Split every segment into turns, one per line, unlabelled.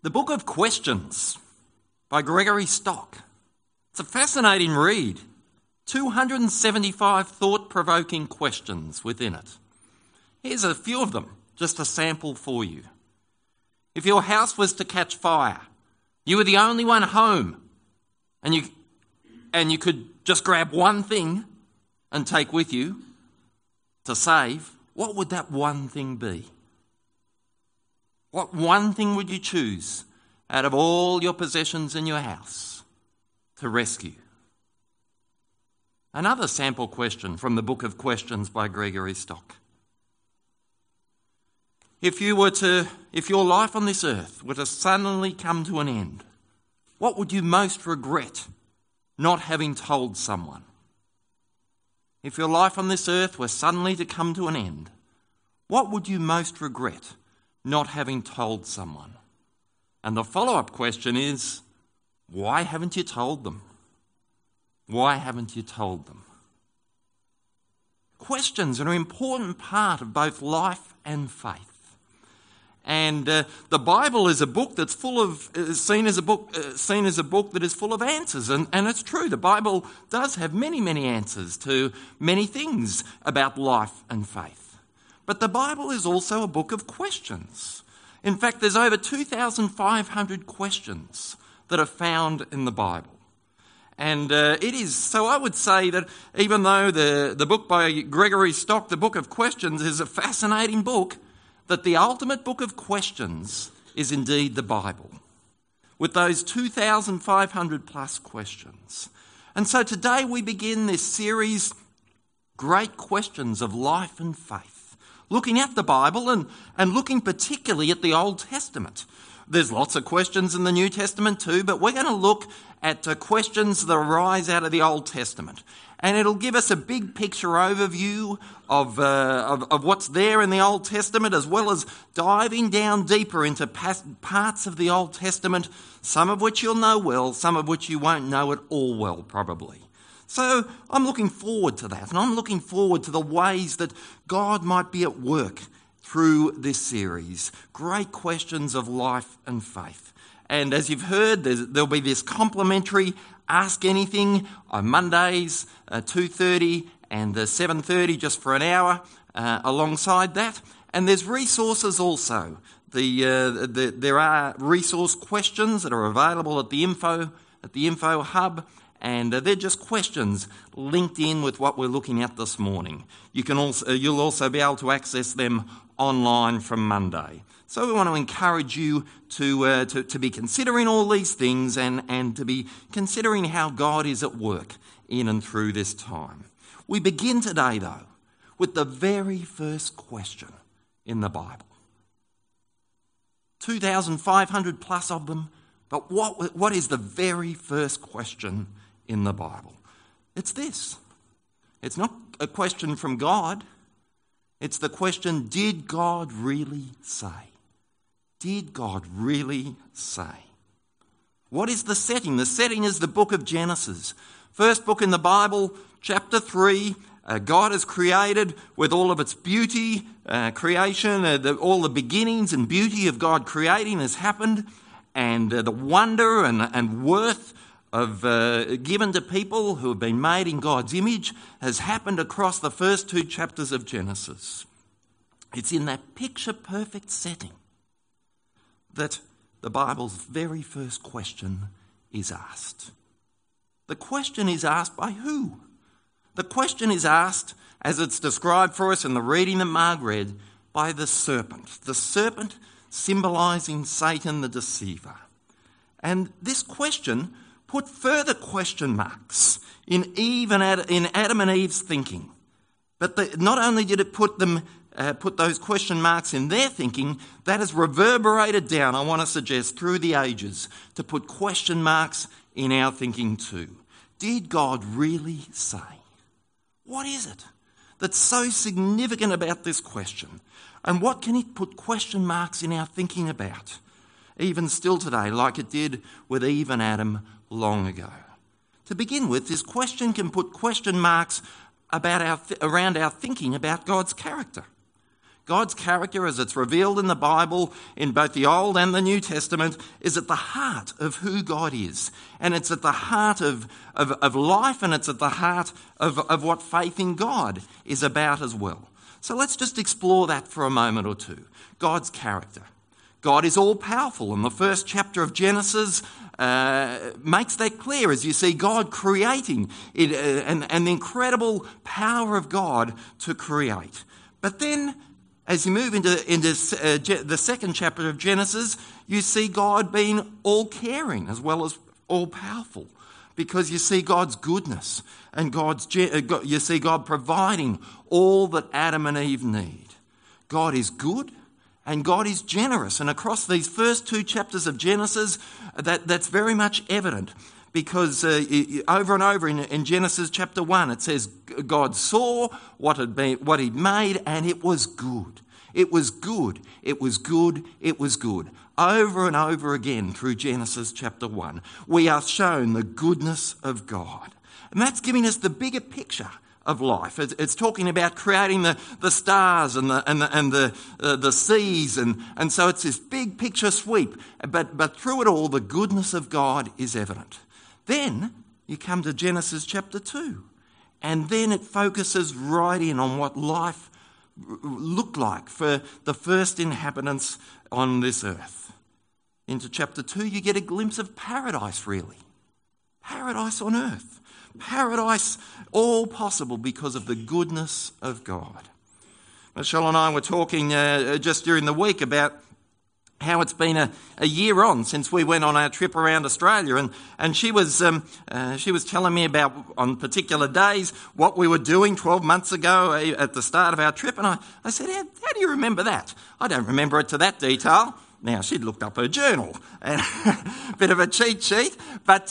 The Book of Questions by Gregory Stock. It's a fascinating read. 275 thought-provoking questions within it. Here's a few of them, just a sample for you. If your house was to catch fire, you were the only one home, and you could just grab one thing and take with you to save, what would that one thing be? What one thing would you choose out of all your possessions in your house to rescue? Another sample question from the Book of Questions by Gregory Stock. If your life on this earth were to suddenly come to an end, what would you most regret not having told someone? If your life on this earth were suddenly to come to an end, what would you most regret not having told someone? And the follow-up question is, why haven't you told them? Why haven't you told them? Questions are an important part of both life and faith. And the Bible is a book that's seen as a book that is full of answers, and it's true. The Bible does have many, many answers to many things about life and faith. But the Bible is also a book of questions. In fact, there's over 2,500 questions that are found in the Bible. And I would say that even though the book by Gregory Stock, the Book of Questions, is a fascinating book, that the ultimate book of questions is indeed the Bible, with those 2,500 plus questions. And so today we begin this series, Great Questions of Life and Faith, looking at the Bible and looking particularly at the Old Testament. There's lots of questions in the New Testament too, but we're going to look at questions that arise out of the Old Testament. And it'll give us a big picture overview of what's there in the Old Testament, as well as diving down deeper into parts of the Old Testament, some of which you'll know well, some of which you won't know at all well, probably. So I'm looking forward to that, and I'm looking forward to the ways that God might be at work through this series. Great questions of life and faith. And as you've heard, there'll be this complimentary Ask Anything on Mondays, 2:30 and 7:30, just for an hour alongside that. And there's resources also. There are resource questions that are available at the info hub, and they're just questions linked in with what we're looking at this morning. You'll also be able to access them online from Monday. So we want to encourage you to be considering all these things and to be considering how God is at work in and through this time. We begin today, though, with the very first question in the Bible. 2,500 plus of them, but what is the very first question in the Bible? It's this. It's not a question from God. It's the question, did God really say? Did God really say? What is the setting? The setting is the book of Genesis. First book in the Bible, chapter 3. God has created with all of its beauty, creation, all the beginnings and beauty of God creating has happened, and the wonder and worth of given to people who have been made in God's image has happened across the first 2 chapters of Genesis. It's in that picture-perfect setting that the Bible's very first question is asked. The question is asked by who? The question is asked, as it's described for us in the reading that Marg read, by the serpent. The serpent symbolising Satan the deceiver. And this question put further question marks in Adam and Eve's thinking. But not only did it put those question marks in their thinking, that has reverberated down, I want to suggest, through the ages, to put question marks in our thinking too. Did God really say? What is it that's so significant about this question? And what can it put question marks in our thinking about, even still today, like it did with Eve and Adam long ago? To begin with, this question can put question marks around our thinking about God's character. God's character, as it's revealed in the Bible, in both the Old and the New Testament, is at the heart of who God is. And it's at the heart of life, and it's at the heart of what faith in God is about as well. So let's just explore that for a moment or two. God's character. God is all-powerful, and the first chapter of Genesis makes that clear as you see God creating it, and the incredible power of God to create. But then, as you move into the second chapter of Genesis, you see God being all-caring as well as all-powerful, because you see God's goodness and you see God providing all that Adam and Eve need. God is good and God is generous. And across these first two chapters of Genesis, that's very much evident. Because over and over in Genesis chapter 1, it says God saw what he'd made, and it was good. It was good. It was good. It was good. Over and over again through Genesis chapter 1, we are shown the goodness of God. And that's giving us the bigger picture of life. It's talking about creating the stars and the seas, and so it's this big picture sweep. But through it all, the goodness of God is evident. Then you come to Genesis chapter 2, and then it focuses right in on what life looked like for the first inhabitants on this earth. Into chapter 2, you get a glimpse of paradise, really. Paradise on earth. Paradise, all possible because of the goodness of God. Michelle and I were talking just during the week about how it's been a year on since we went on our trip around Australia, and she was telling me about on particular days what we were doing 12 months ago at the start of our trip, and I said, how do you remember that? I don't remember it to that detail. Now, she'd looked up her journal, and bit of a cheat sheet, but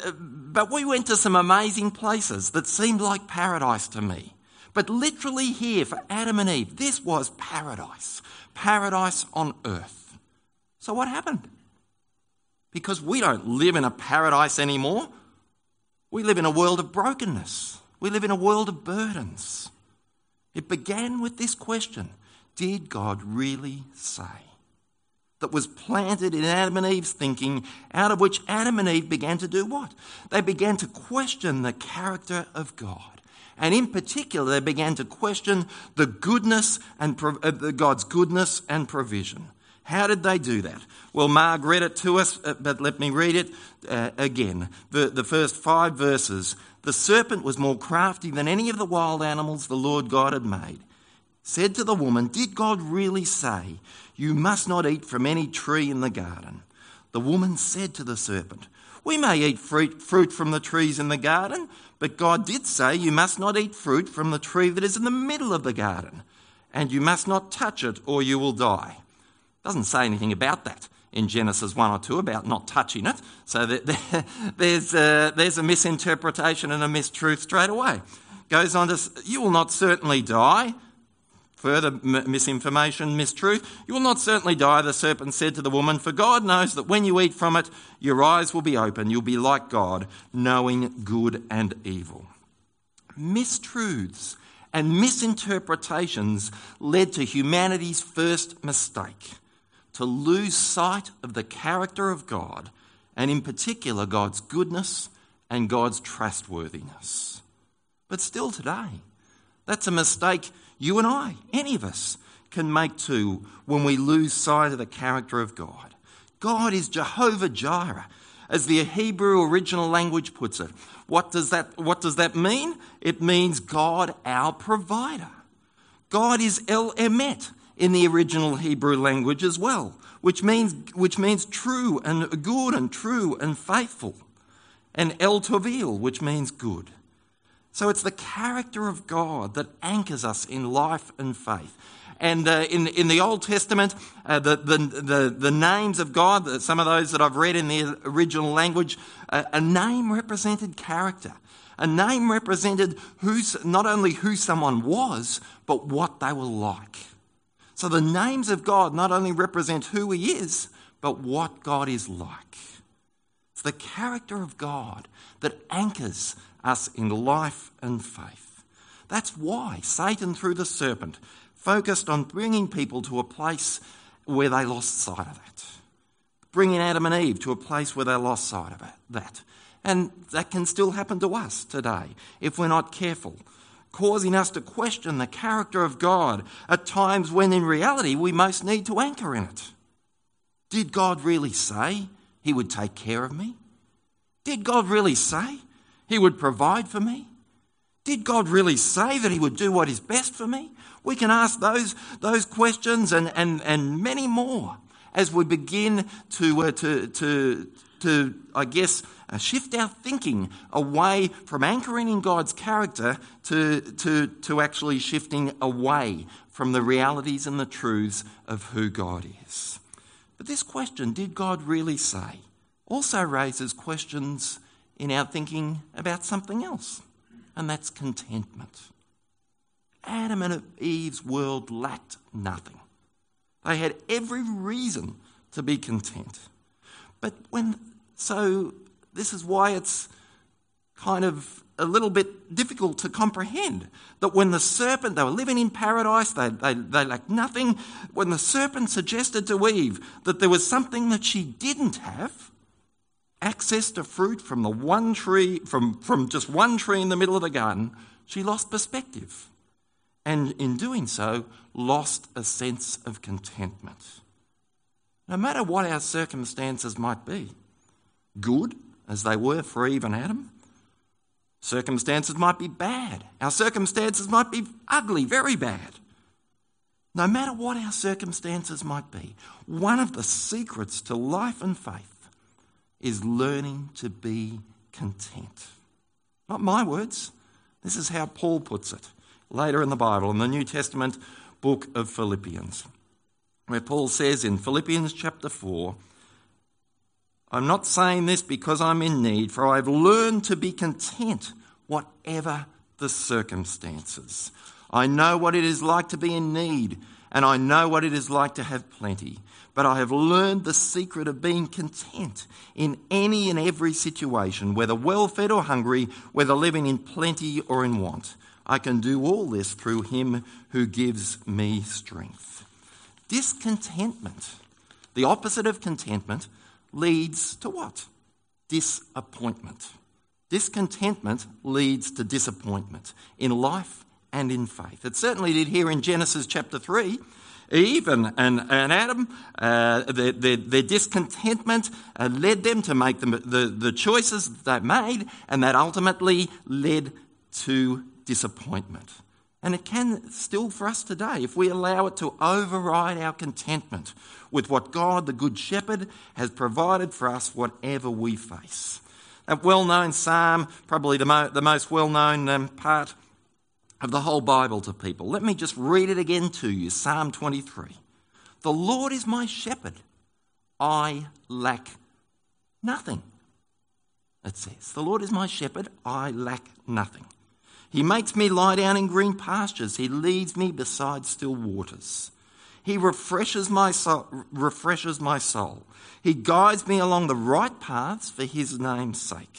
we went to some amazing places that seemed like paradise to me. But literally here for Adam and Eve, this was paradise. Paradise on earth. So what happened? Because we don't live in a paradise anymore. We live in a world of brokenness. We live in a world of burdens. It began with this question: did God really say? That was planted in Adam and Eve's thinking, out of which Adam and Eve began to do what? They began to question the character of God. And in particular, they began to question the goodness and God's goodness and provision. How did they do that? Well, Marg read it to us, but let me read it again. The first 5 verses. The serpent was more crafty than any of the wild animals the Lord God had made. Said to the woman, did God really say, you must not eat from any tree in the garden? The woman said to the serpent, we may eat fruit from the trees in the garden, but God did say you must not eat fruit from the tree that is in the middle of the garden, and you must not touch it or you will die. Doesn't say anything about that in Genesis 1 or 2 about not touching it. So there's a misinterpretation and a mistruth straight away. Goes on to, you will not certainly die. Further misinformation, mistruth. You will not certainly die, the serpent said to the woman, for God knows that when you eat from it, your eyes will be open. You'll be like God, knowing good and evil. Mistruths and misinterpretations led to humanity's first mistake: to lose sight of the character of God, and in particular God's goodness and God's trustworthiness. But still today, that's a mistake you and I, any of us, can make too when we lose sight of the character of God. God is Jehovah Jireh, as the Hebrew original language puts it. What does that mean? It means God our provider. God is El Emet in the original Hebrew language as well, which means true and good and true and faithful. And El Tovil, which means good. So it's the character of God that anchors us in life and faith. And in the Old Testament, the names of God, some of those that I've read in the original language, a name represented character. A name represented not only who someone was, but what they were like. So the names of God not only represent who he is, but what God is like. It's the character of God that anchors us in life and faith. That's why Satan, through the serpent, focused on bringing people to a place where they lost sight of that. Bringing Adam and Eve to a place where they lost sight of that. And that can still happen to us today if we're not careful, causing us to question the character of God at times when in reality we most need to anchor in it. Did God really say he would take care of me? Did God really say he would provide for me? Did God really say that he would do what is best for me? We can ask those questions and many more as we begin to shift our thinking away from anchoring in God's character to actually shifting away from the realities and the truths of who God is. But this question, did God really say, also raises questions in our thinking about something else, and that's contentment. Adam and Eve's world lacked nothing. They had every reason to be content. So this is why it's kind of a little bit difficult to comprehend that when the serpent, they were living in paradise, they lacked nothing. When the serpent suggested to Eve that there was something that she didn't have, access to fruit from the one tree, from just one tree in the middle of the garden, she lost perspective. And in doing so, lost a sense of contentment. No matter what our circumstances might be, good as they were for Eve and Adam, circumstances might be bad. Our circumstances might be ugly, very bad. No matter what our circumstances might be, one of the secrets to life and faith is learning to be content. Not my words. This is how Paul puts it later in the Bible, in the New Testament book of Philippians, where Paul says in Philippians chapter 4, I'm not saying this because I'm in need, for I've learned to be content whatever the circumstances. I know what it is like to be in need, and I know what it is like to have plenty. But I have learned the secret of being content in any and every situation, whether well-fed or hungry, whether living in plenty or in want. I can do all this through him who gives me strength. Discontentment, the opposite of contentment, leads to what? Disappointment. Discontentment leads to disappointment in life and in faith. It certainly did here in Genesis chapter 3. Eve and Adam, their discontentment led them to make the choices that they made, and that ultimately led to disappointment. And it can still for us today if we allow it to override our contentment with what God, the Good Shepherd, has provided for us, whatever we face. That well-known psalm, probably the most well-known part of the whole Bible to people. Let me just read it again to you, Psalm 23. The Lord is my shepherd. I lack nothing. It says, the Lord is my shepherd. I lack nothing. He makes me lie down in green pastures. He leads me beside still waters. He refreshes my soul. He guides me along the right paths for his name's sake.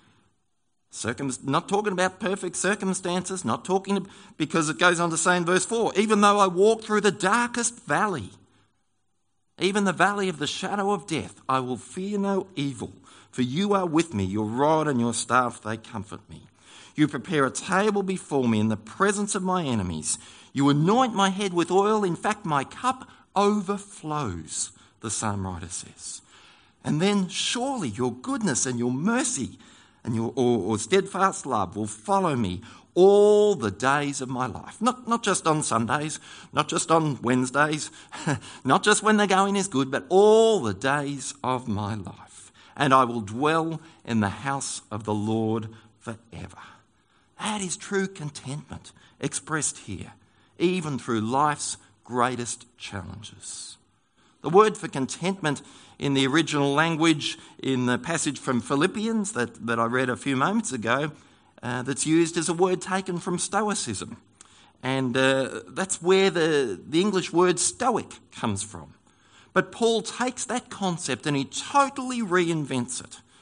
Not talking about perfect circumstances, not talking because it goes on to say in verse 4, even though I walk through the darkest valley, even the valley of the shadow of death, I will fear no evil, for you are with me, your rod and your staff, they comfort me. You prepare a table before me in the presence of my enemies. You anoint my head with oil. In fact, my cup overflows, the psalm writer says. And then surely your goodness and your mercy and your steadfast love will follow me all the days of my life. Not just on Sundays, not just on Wednesdays, not just when the going is good, but all the days of my life. And I will dwell in the house of the Lord forever. That is true contentment expressed here, even through life's greatest challenges. The word for contentment in the original language in the passage from Philippians that I read a few moments ago, that's used as a word taken from Stoicism. And that's where the English word stoic comes from. But Paul takes that concept and he totally reinvents it.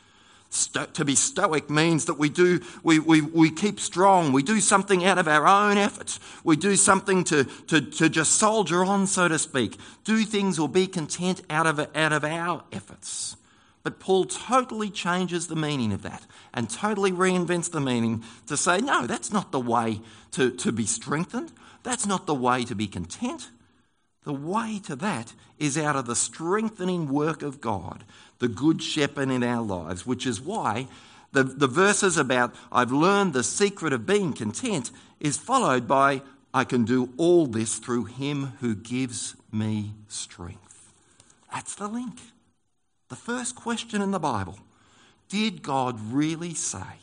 To be stoic means that we keep strong. We do something out of our own efforts. We do something to just soldier on, so to speak. Do things or be content out of our efforts. But Paul totally changes the meaning of that and totally reinvents the meaning to say, no, that's not the way to be strengthened. That's not the way to be content. The way to that is out of the strengthening work of God, the good shepherd in our lives, which is why the verses about I've learned the secret of being content is followed by I can do all this through him who gives me strength. That's the link. The first question in the Bible, did God really say?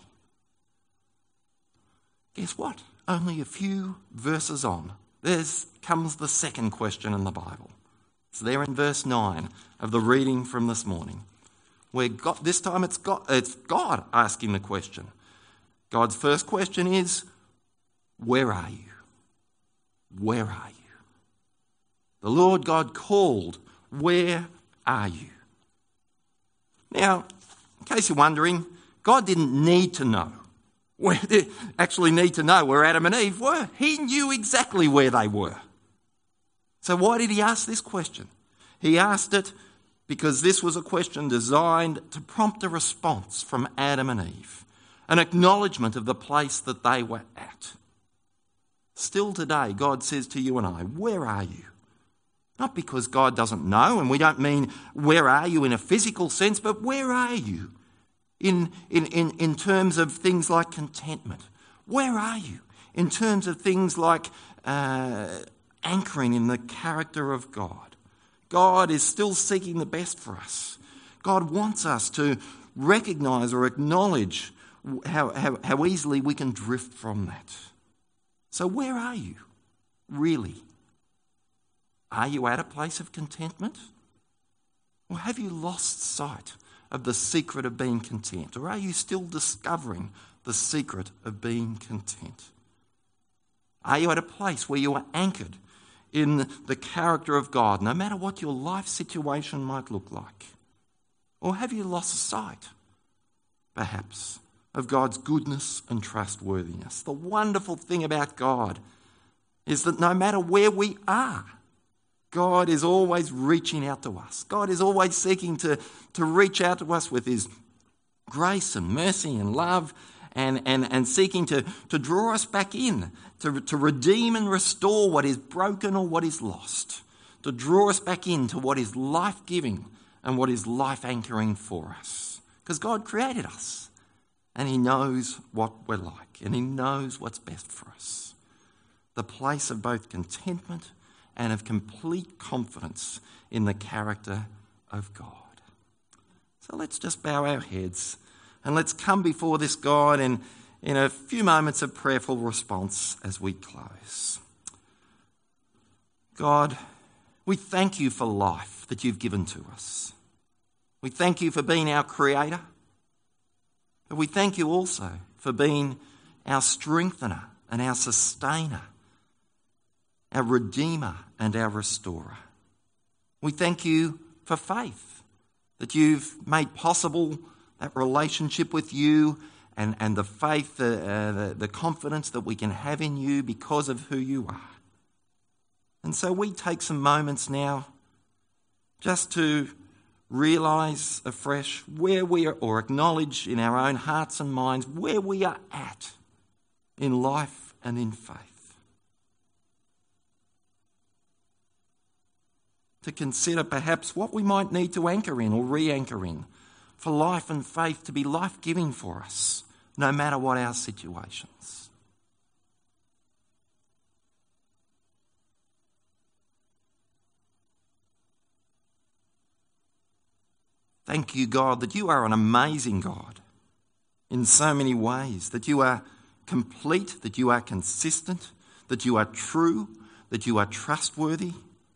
Guess what? Only a few verses on, there comes the second question in the Bible. It's there in verse 9 of the reading from this morning, where this time it's God asking the question. God's first question is, where are you? Where are you? The Lord God called, where are you? Now, in case you're wondering, God didn't need to know where Adam and Eve were. He knew exactly where they were. So why did he ask this question? He asked it because this was a question designed to prompt a response from Adam and Eve, an acknowledgement of the place that they were at. Still today, God says to you and I, where are you? Not because God doesn't know, and we don't mean where are you in a physical sense, but where are you in terms of things like contentment? Where are you in terms of things like anchoring in the character of God? God is still seeking the best for us. God wants us to recognise or acknowledge how easily we can drift from that. So where are you, really? Are you at a place of contentment? Or have you lost sight of the secret of being content? Or are you still discovering the secret of being content? Are you at a place where you are anchored in the character of God, no matter what your life situation might look like? Or have you lost sight, perhaps, of God's goodness and trustworthiness? The wonderful thing about God is that no matter where we are, God is always reaching out to us. God is always seeking to reach out to us with his grace and mercy and love and seeking to draw us back in, to redeem and restore what is broken or what is lost, to draw us back into what is life-giving and what is life-anchoring for us. Because God created us and he knows what we're like and he knows what's best for us. The place of both contentment and of complete confidence in the character of God. So let's just bow our heads and let's come before this God in a few moments of prayerful response as we close. God, we thank you for life that you've given to us. We thank you for being our creator, but we thank you also for being our strengthener and our sustainer, our redeemer and our restorer. We thank you for faith, that you've made possible that relationship with you and the faith, the confidence that we can have in you because of who you are. And so we take some moments now just to realise afresh where we are, or acknowledge in our own hearts and minds where we are at in life and in faith. To consider perhaps what we might need to anchor in or re-anchor in for life and faith to be life-giving for us, no matter what our situations. Thank you, God, that you are an amazing God in so many ways, that you are complete, that you are consistent, that you are true, that you are trustworthy.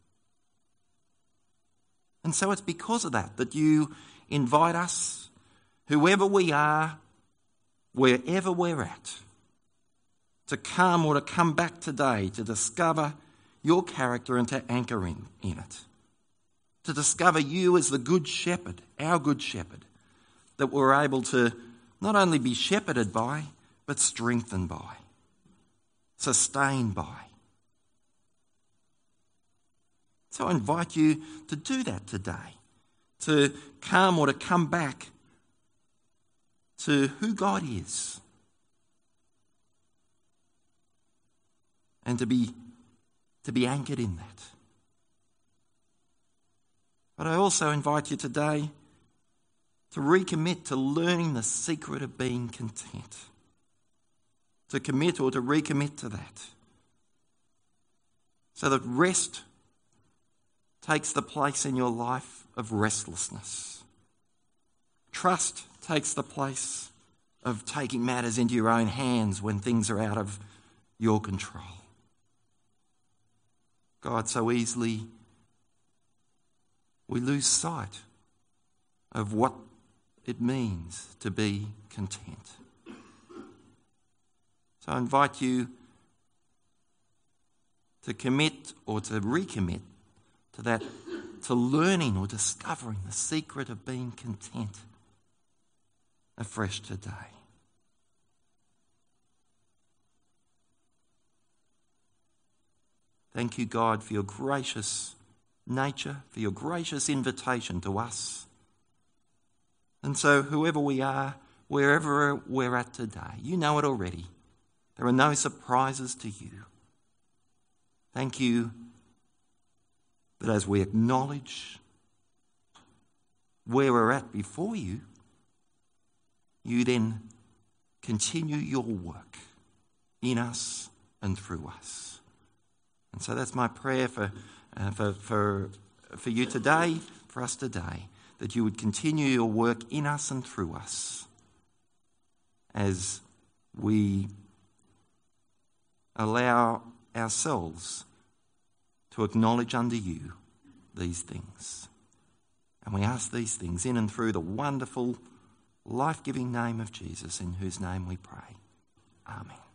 And so it's because of that you invite us, whoever we are, wherever we're at, to come or to come back today to discover your character and to anchor in it. To discover you as the good shepherd, our good shepherd, that we're able to not only be shepherded by, but strengthened by, sustained by. So I invite you to do that today, to come or to come back to who God is, and to be anchored in that. But I also invite you today to recommit to learning the secret of being content, to commit or to recommit to that, so that rest takes the place in your life of restlessness. Trust takes the place of taking matters into your own hands when things are out of your control. God, so easily we lose sight of what it means to be content. So I invite you to commit or to recommit to that, to learning or discovering the secret of being content afresh today. Thank you, God, for your gracious nature, for your gracious invitation to us. And so whoever we are, wherever we're at today, you know it already. There are no surprises to you. Thank you that as we acknowledge where we're at before you, you then continue your work in us and through us. And so that's my prayer for you today, for us today, that you would continue your work in us and through us as we allow ourselves to acknowledge unto you these things. And we ask these things in and through the wonderful, life-giving name of Jesus, in whose name we pray. Amen.